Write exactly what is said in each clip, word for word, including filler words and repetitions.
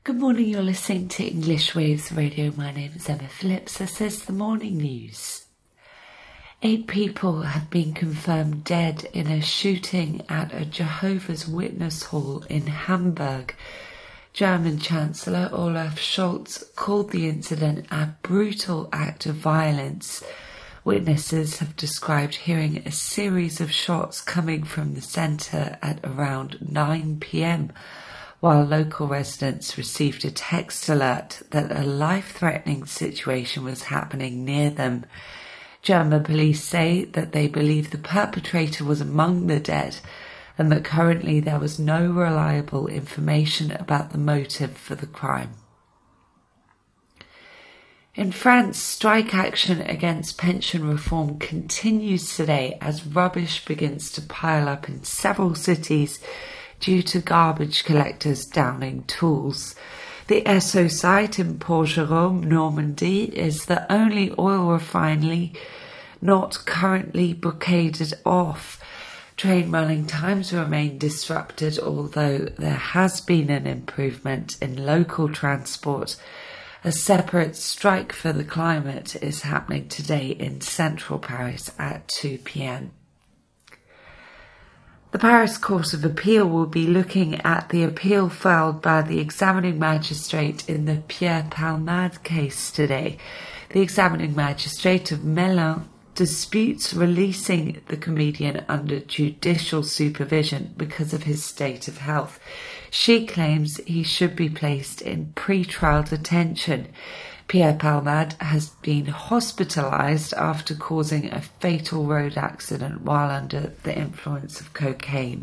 Good morning, you're listening to English Waves Radio. My name is Emma Phillips. This is the morning news. Eight people have been confirmed dead in a shooting at a Jehovah's Witness hall in Hamburg. German Chancellor Olaf Scholz called the incident a brutal act of violence. Witnesses have described hearing a series of shots coming from the centre at around nine p.m, while local residents received a text alert that a life-threatening situation was happening near them. German police say that they believe the perpetrator was among the dead and that currently there was no reliable information about the motive for the crime. In France, strike action against pension reform continues today as rubbish begins to pile up in several cities due to garbage collectors downing tools. The Esso site in Port-Jérôme, Normandy, is the only oil refinery not currently blockaded off. Train running times remain disrupted, although there has been an improvement in local transport. A separate strike for the climate is happening today in central Paris at two p.m. The Paris Court of Appeal will be looking at the appeal filed by the examining magistrate in the Pierre Palmade case today. The examining magistrate of Melun disputes releasing the comedian under judicial supervision because of his state of health. She claims he should be placed in pre-trial detention. Pierre Palmade has been hospitalised after causing a fatal road accident while under the influence of cocaine.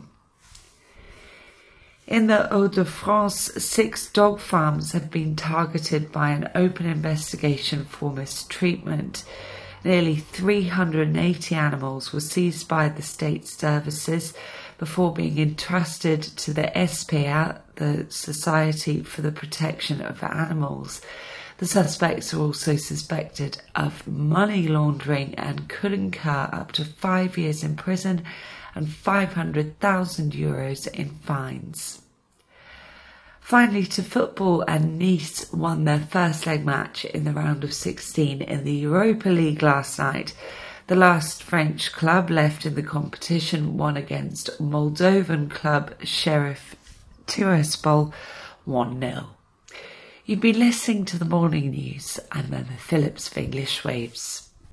In the Hauts-de-France, six dog farms have been targeted by an open investigation for mistreatment. Nearly three hundred eighty animals were seized by the state services before being entrusted to the S P A, the Society for the Protection of Animals. The suspects are also suspected of money laundering and could incur up to five years in prison and five hundred thousand euros in fines. Finally, to football, and Nice won their first leg match in the round of sixteen in the Europa League last night. The last French club left in the competition won against Moldovan club Sheriff Tiraspol one nil. You've been listening to the morning news. I'm Emma Phillips for English Waves.